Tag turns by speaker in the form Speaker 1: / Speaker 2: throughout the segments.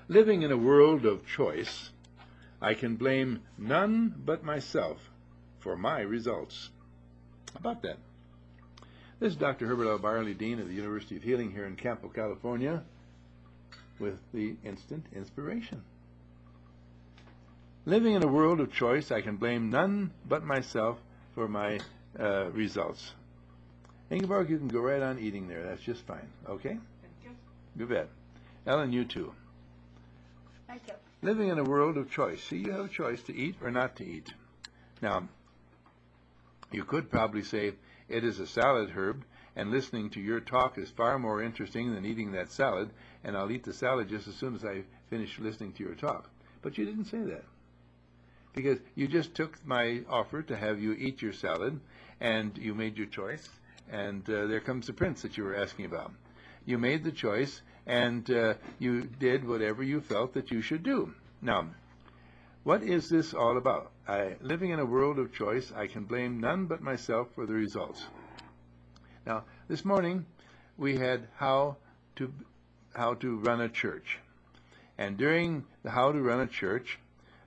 Speaker 1: Living in a world of choice, I can blame none but myself for my results. How about that? This is Dr. Herbert L. Barley, Dean of the University of Healing here in Campo, California, with the instant inspiration. Living in a world of choice, I can blame none but myself for my results. Ingeborg, you can go right on eating there. That's just fine. Okay?
Speaker 2: Thank you.
Speaker 1: You bet. Ellen, you too.
Speaker 2: Thank you.
Speaker 1: Living in a world of choice. See, you have a choice to eat or not to eat. Now, you could probably say, it is a salad, Herb, and listening to your talk is far more interesting than eating that salad, and I'll eat the salad just as soon as I finish listening to your talk. But you didn't say that, because you just took my offer to have you eat your salad, and you made your choice, and there comes the prince that you were asking about. You made the choice, and you did whatever you felt that you should do. Now, what is this all about? Living in a world of choice, I can blame none but myself for the results. Now, this morning we had how to run a church, and during the how to run a church,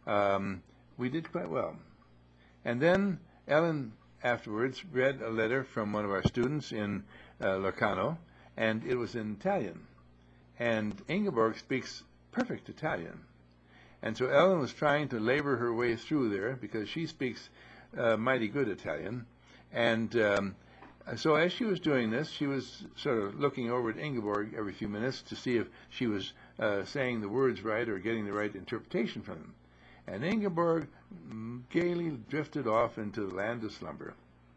Speaker 1: we did quite well. And then Ellen afterwards read a letter from one of our students in Locarno, and it was in Italian. And Ingeborg speaks perfect Italian. And so Ellen was trying to labor her way through there because she speaks mighty good Italian. And so as she was doing this, she was sort of looking over at Ingeborg every few minutes to see if she was saying the words right or getting the right interpretation from them. And Ingeborg gaily drifted off into the land of slumber.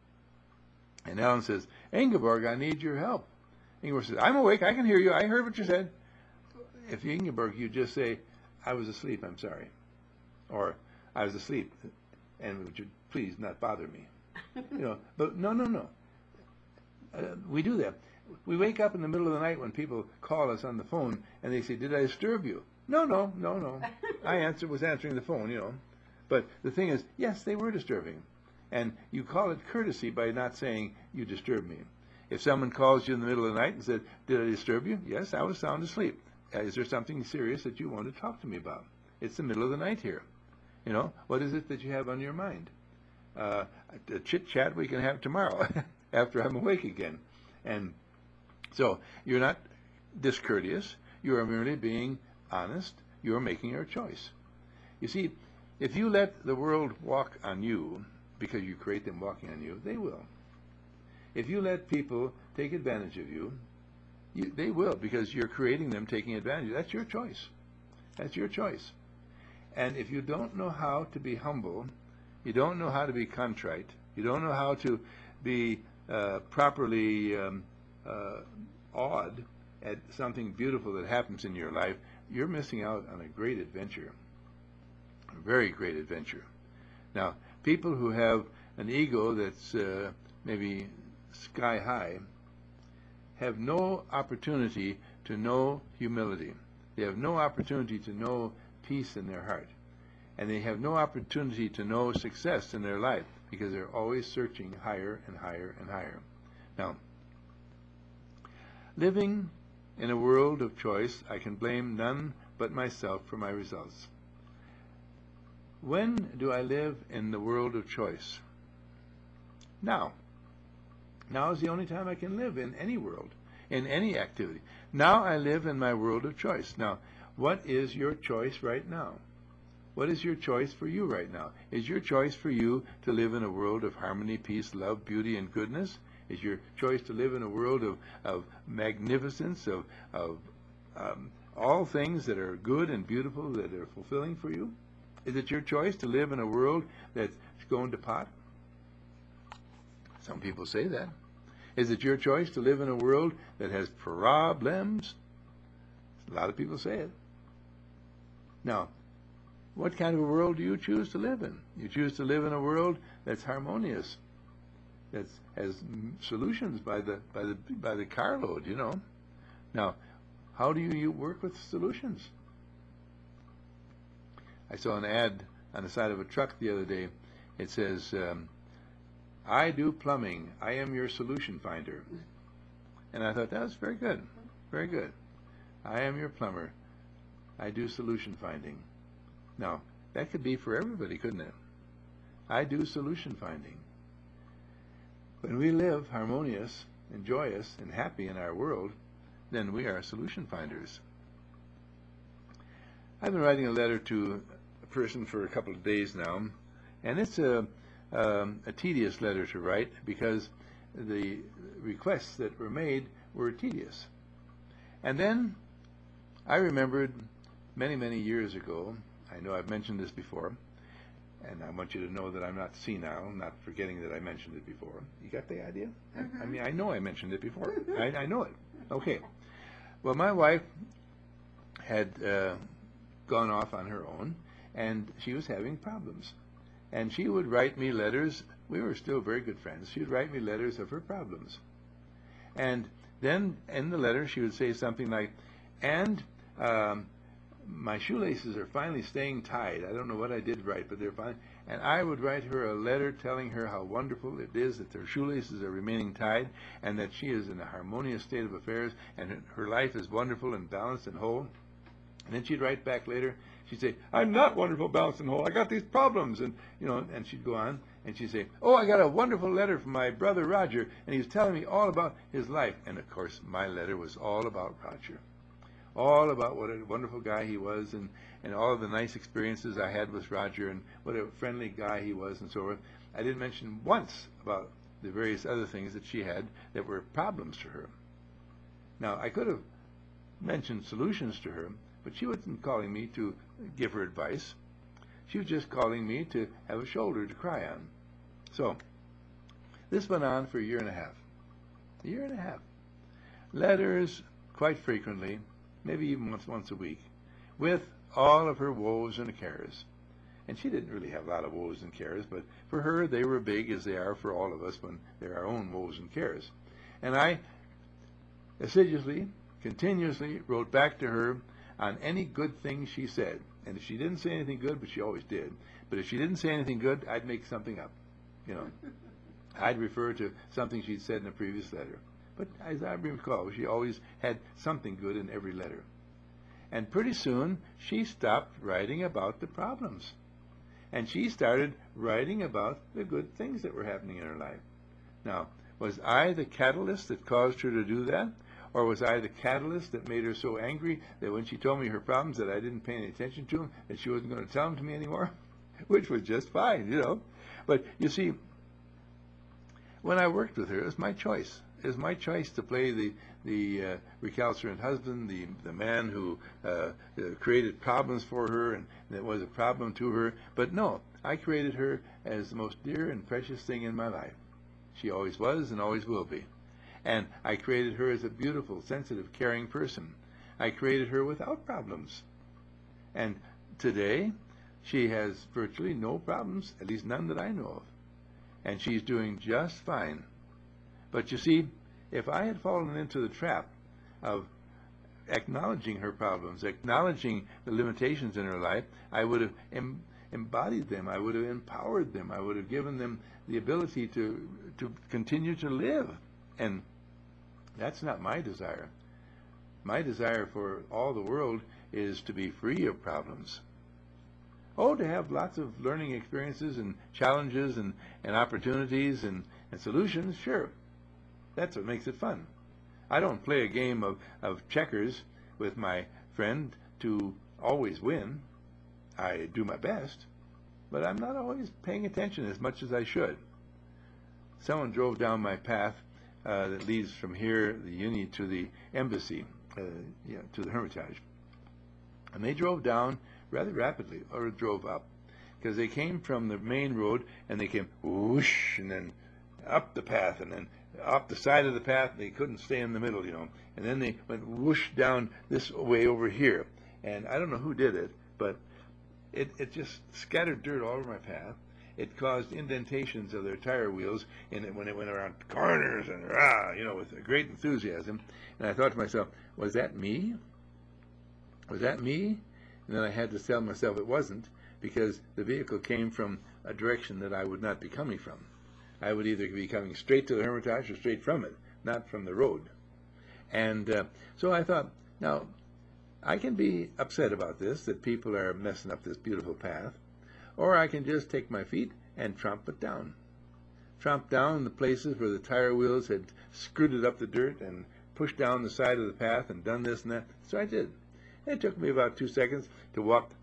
Speaker 1: And Ellen says, Ingeborg, I need your help. Ingeborg says, I'm awake, I can hear you, I heard what you said. If Ingeborg, you just say, I was asleep, I'm sorry. Or, I was asleep, and would you please not bother me? But no. We do that. We wake up in the middle of the night when people call us on the phone, and they say, did I disturb you? No. I was answering the phone, But the thing is, yes, they were disturbing. And you call it courtesy by not saying, you disturbed me. If someone calls you in the middle of the night and said, did I disturb you? Yes, I was sound asleep. Is there something serious that you want to talk to me about? It's the middle of the night here. What is it that you have on your mind? A chit-chat we can have tomorrow after I'm awake again. And so you're not discourteous. You are merely being honest. You are making your choice. You see, if you let the world walk on you because you create them walking on you, they will. If you let people take advantage of you, they will, because you're creating them taking advantage. That's your choice. That's your choice. And if you don't know how to be humble, you don't know how to be contrite, you don't know how to be properly awed at something beautiful that happens in your life, you're missing out on a great adventure, a very great adventure. Now, people who have an ego that's maybe sky high have no opportunity to know humility. They have no opportunity to know peace in their heart. And they have no opportunity to know success in their life because they're always searching higher and higher and higher. Now, living in a world of choice, I can blame none but myself for my results. When do I live in the world of choice? Now. Now is the only time I can live in any world, in any activity. Now I live in my world of choice. Now, what is your choice right now? What is your choice for you right now? Is your choice for you to live in a world of harmony, peace, love, beauty, and goodness? Is your choice to live in a world of magnificence, of all things that are good and beautiful, that are fulfilling for you? Is it your choice to live in a world that's going to pot? Some people say that. Is it your choice to live in a world that has problems? A lot of people say it. Now, what kind of a world do you choose to live in? You choose to live in a world that's harmonious, that has solutions by the carload, Now, how do you work with solutions? I saw an ad on the side of a truck the other day. It says, I do plumbing. I am your solution finder. And I thought, that was very good. Very good. I am your plumber. I do solution finding. Now, that could be for everybody, couldn't it? I do solution finding. When we live harmonious and joyous and happy in our world, then we are solution finders. I've been writing a letter to a person for a couple of days now, and it's a tedious letter to write because the requests that were made were tedious. And then I remembered many, many years ago, I know I've mentioned this before, and I want you to know that I'm not senile, not forgetting that I mentioned it before. You got the idea? I mean, I know I mentioned it before. I know it. Okay. Well, my wife had gone off on her own, and she was having problems. And she would write me letters. We were still very good friends. She would write me letters of her problems. And then in the letter, she would say something like, and my shoelaces are finally staying tied. I don't know what I did right, but they're fine. And I would write her a letter telling her how wonderful it is that her shoelaces are remaining tied and that she is in a harmonious state of affairs and her life is wonderful and balanced and whole. And then she'd write back later. She'd say, I'm not wonderful, balanced, and whole. I got these problems. And, and she'd go on and she'd say, oh, I got a wonderful letter from my brother Roger, and he was telling me all about his life. And, of course, my letter was all about Roger. All about what a wonderful guy he was and all of the nice experiences I had with Roger and what a friendly guy he was and so forth. I didn't mention once about the various other things that she had that were problems to her. Now, I could have mentioned solutions to her, but she wasn't calling me to give her advice. She was just calling me to have a shoulder to cry on. So, this went on for a year and a half. A year and a half. Letters quite frequently, maybe even once a week, with all of her woes and cares. And she didn't really have a lot of woes and cares, but for her they were big, as they are for all of us when they're our own woes and cares. And I assiduously, continuously wrote back to her on any good thing she said. And if she didn't say anything good, but she always did, but if she didn't say anything good, I'd make something up. I'd refer to something she'd said in a previous letter. But as I recall, she always had something good in every letter. And pretty soon, she stopped writing about the problems. And she started writing about the good things that were happening in her life. Now, was I the catalyst that caused her to do that? Or was I the catalyst that made her so angry that when she told me her problems that I didn't pay any attention to them, that she wasn't going to tell them to me anymore? Which was just fine, But, you see, when I worked with her, it was my choice. It was my choice to play the recalcitrant husband, the man who created problems for her and that was a problem to her. But no, I created her as the most dear and precious thing in my life. She always was and always will be. And I created her as a beautiful, sensitive, caring person. I created her without problems. And today, she has virtually no problems, at least none that I know of. And she's doing just fine. But you see, if I had fallen into the trap of acknowledging her problems, acknowledging the limitations in her life, I would have embodied them. I would have empowered them. I would have given them the ability to continue to live. And that's not my desire. My desire for all the world is to be free of problems. Oh, to have lots of learning experiences and challenges and opportunities and solutions, sure. That's what makes it fun. I don't play a game of checkers with my friend to always win. I do my best, but I'm not always paying attention as much as I should. Someone drove down my path that leads from here, the Uni, to the embassy, to the Hermitage. And they drove down rather rapidly, or drove up, because they came from the main road, and they came whoosh, and then up the path, and then up the side of the path. They couldn't stay in the middle, and then they went whoosh down this way over here. And I don't know who did it, but it just scattered dirt all over my path. It caused indentations of their tire wheels when it went around corners and with great enthusiasm. And I thought to myself, was that me? Was that me? And then I had to tell myself it wasn't, because the vehicle came from a direction that I would not be coming from. I would either be coming straight to the Hermitage or straight from it, not from the road. And so I thought, now, I can be upset about this, that people are messing up this beautiful path, or I can just take my feet and tromp it down. Tromp down the places where the tire wheels had screwed up the dirt and pushed down the side of the path and done this and that. So I did. It took me about 2 seconds to walk,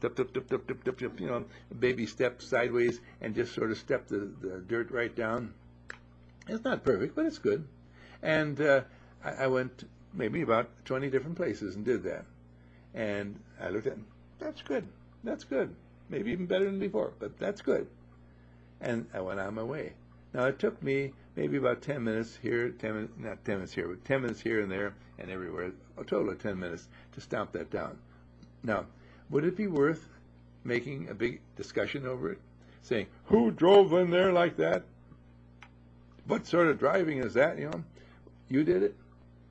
Speaker 1: baby steps sideways and just sort of step the dirt right down. It's not perfect, but it's good. And I went maybe about 20 different places and did that. And I looked at it, that's good. That's good. Maybe even better than before, but that's good. And I went on my way. Now, it took me maybe about 10 minutes here, 10 minutes, not 10 minutes here, but 10 minutes here and there and everywhere, a total of 10 minutes to stomp that down. Now, would it be worth making a big discussion over it? Saying, who drove in there like that? What sort of driving is that, You did it?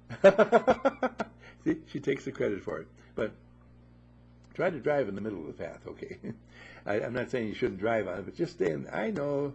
Speaker 1: See, she takes the credit for it. But try to drive in the middle of the path, okay? I'm not saying you shouldn't drive on it, but just stay in. I know,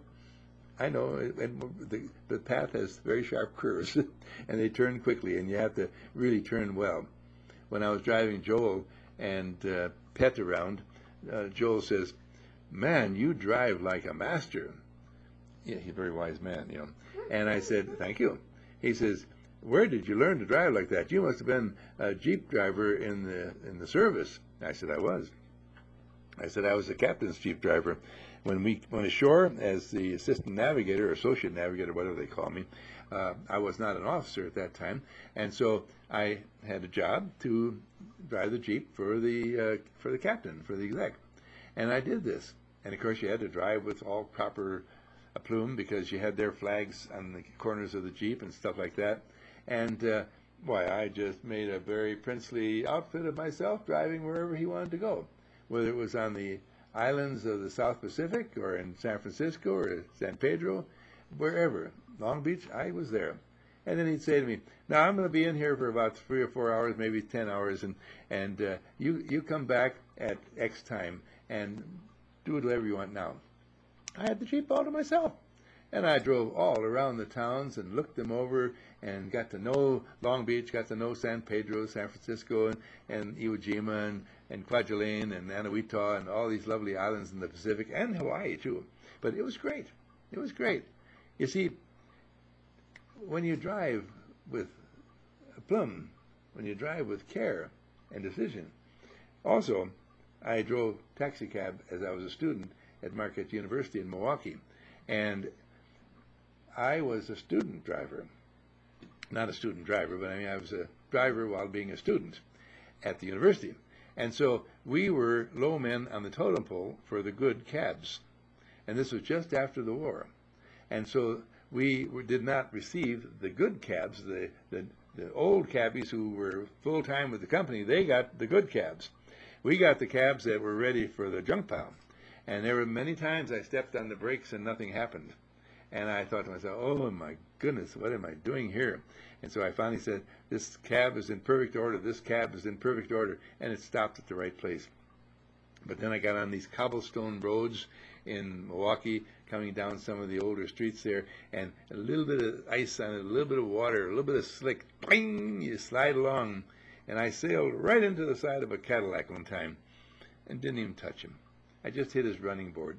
Speaker 1: and the path has very sharp curves, and they turn quickly, and you have to really turn well. When I was driving Joel and Pet around, Joel says, "Man, you drive like a master." Yeah, he's a very wise man, And I said, "Thank you." He says, "Where did you learn to drive like that? You must have been a Jeep driver in the service." I said, "I was." I said, "I was the captain's Jeep driver. When we went ashore as the assistant navigator, or associate navigator, whatever they call me, I was not an officer at that time, and so I had a job to drive the Jeep for the captain, for the exec. And I did this. And of course, you had to drive with all proper plume because you had their flags on the corners of the Jeep and stuff like that. And I just made a very princely outfit of myself driving wherever he wanted to go, whether it was on the islands of the South Pacific or in San Francisco or San Pedro, wherever. Long Beach, I was there. And then he'd say to me, "Now I'm going to be in here for about 3 or 4 hours, maybe 10 hours, and you come back at X time and do whatever you want now." I had the Jeep all to myself. And I drove all around the towns and looked them over and got to know Long Beach, got to know San Pedro, San Francisco, and Iwo Jima, and Kwajalein, and Anahuita, and all these lovely islands in the Pacific, and Hawaii, too. But it was great. It was great. You see, when you drive with aplomb, when you drive with care and decision. Also, I drove taxi cab as I was a student at Marquette University in Milwaukee, and I was a student driver. Not a student driver, but I was a driver while being a student at the university. And so we were low men on the totem pole for the good cabs. And this was just after the war. And so we did not receive the good cabs. The old cabbies who were full-time with the company, they got the good cabs. We got the cabs that were ready for the junk pile. And there were many times I stepped on the brakes and nothing happened. And I thought to myself, oh my goodness, what am I doing here? And so I finally said, this cab is in perfect order, this cab is in perfect order, and it stopped at the right place. But then I got on these cobblestone roads in Milwaukee, coming down some of the older streets there, and a little bit of ice on it, a little bit of water, a little bit of slick, bing, you slide along. And I sailed right into the side of a Cadillac one time and didn't even touch him. I just hit his running board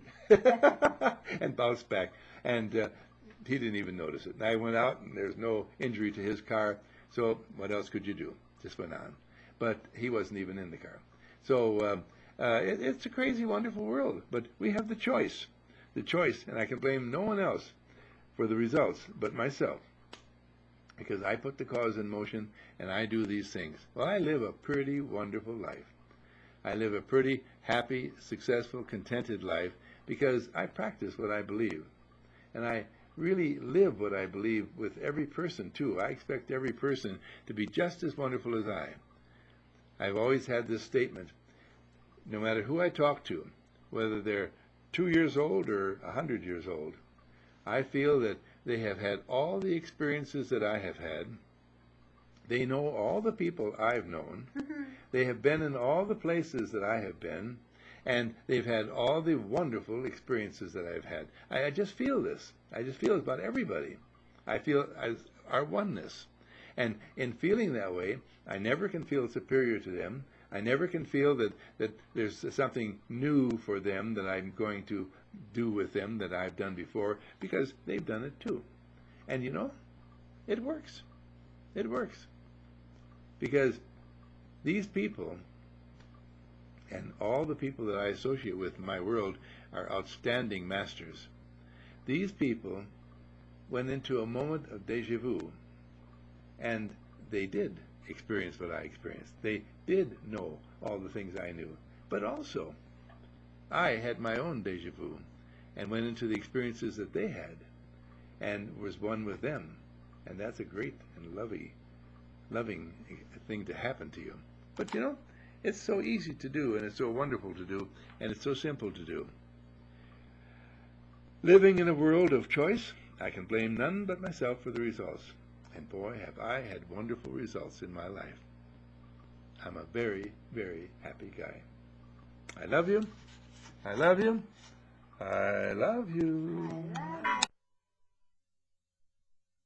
Speaker 1: and bounced back. And he didn't even notice it. And I went out, and there's no injury to his car. So what else could you do? Just went on. But he wasn't even in the car. So it's a crazy, wonderful world. But we have the choice. The choice. And I can blame no one else for the results but myself. Because I put the cause in motion, and I do these things. Well, I live a pretty wonderful life. I live a pretty happy, successful, contented life because I practice what I believe. And I really live what I believe with every person, too. I expect every person to be just as wonderful as I. I've always had this statement, no matter who I talk to, whether they're 2 years old or 100 years old, I feel that they have had all the experiences that I have had. They know all the people I've known. They have been in all the places that I have been. And they've had all the wonderful experiences that I've had. I just feel this. I just feel it about everybody. I feel our oneness. And in feeling that way, I never can feel superior to them. I never can feel that there's something new for them that I'm going to do with them that I've done before, because they've done it too. And you know, it works. It works. Because these people, and all the people that I associate with in my world, are outstanding masters. These people went into a moment of déjà vu, and they did experience what I experienced. They did know all the things I knew. But also, I had my own déjà vu and went into the experiences that they had and was one with them. And that's a great and loving thing to happen to you. But you know, it's so easy to do, and it's so wonderful to do, and it's so simple to do. Living in a world of choice, I can blame none but myself for the results. And boy, have I had wonderful results in my life. I'm a very, very happy guy. I love you. I love you. I love you.